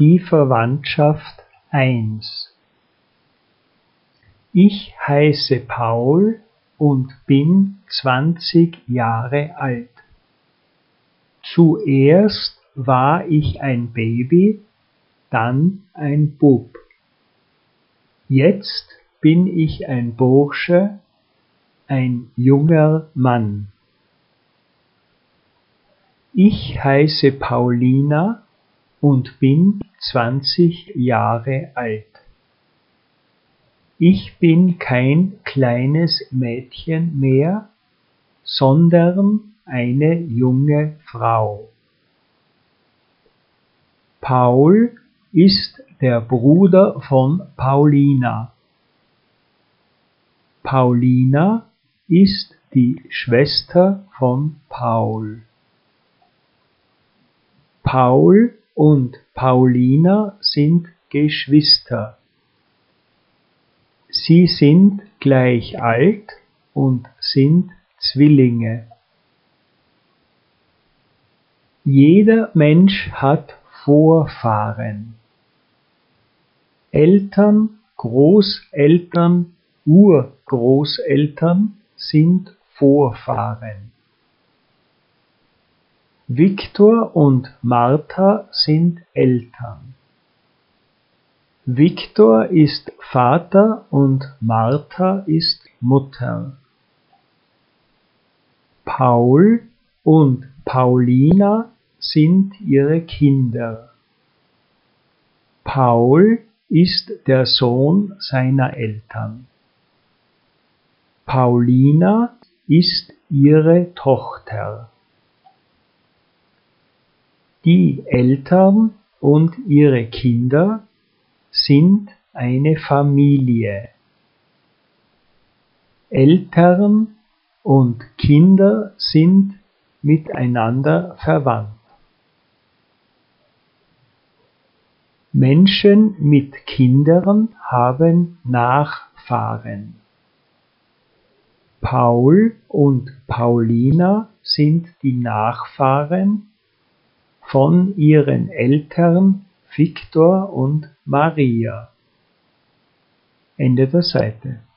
Die Verwandtschaft 1. Ich heiße Paul und bin 20 Jahre alt. Zuerst war ich ein Baby, dann ein Bub. Jetzt bin ich ein Bursche, ein junger Mann. Ich heiße Paulina und bin 20 Jahre alt. Ich bin kein kleines Mädchen mehr, sondern eine junge Frau. Paul ist der Bruder von Paulina. Paulina ist die Schwester von Paul. Paul und Paulina sind Geschwister. Sie sind gleich alt und sind Zwillinge. Jeder Mensch hat Vorfahren. Eltern, Großeltern, Urgroßeltern sind Vorfahren. Viktor und Martha sind Eltern. Viktor ist Vater und Martha ist Mutter. Paul und Paulina sind ihre Kinder. Paul ist der Sohn seiner Eltern. Paulina ist ihre Tochter. Die Eltern und ihre Kinder sind eine Familie. Eltern und Kinder sind miteinander verwandt. Menschen mit Kindern haben Nachfahren. Paul und Paulina sind die Nachfahren von ihren Eltern Viktor und Maria. Ende der Seite.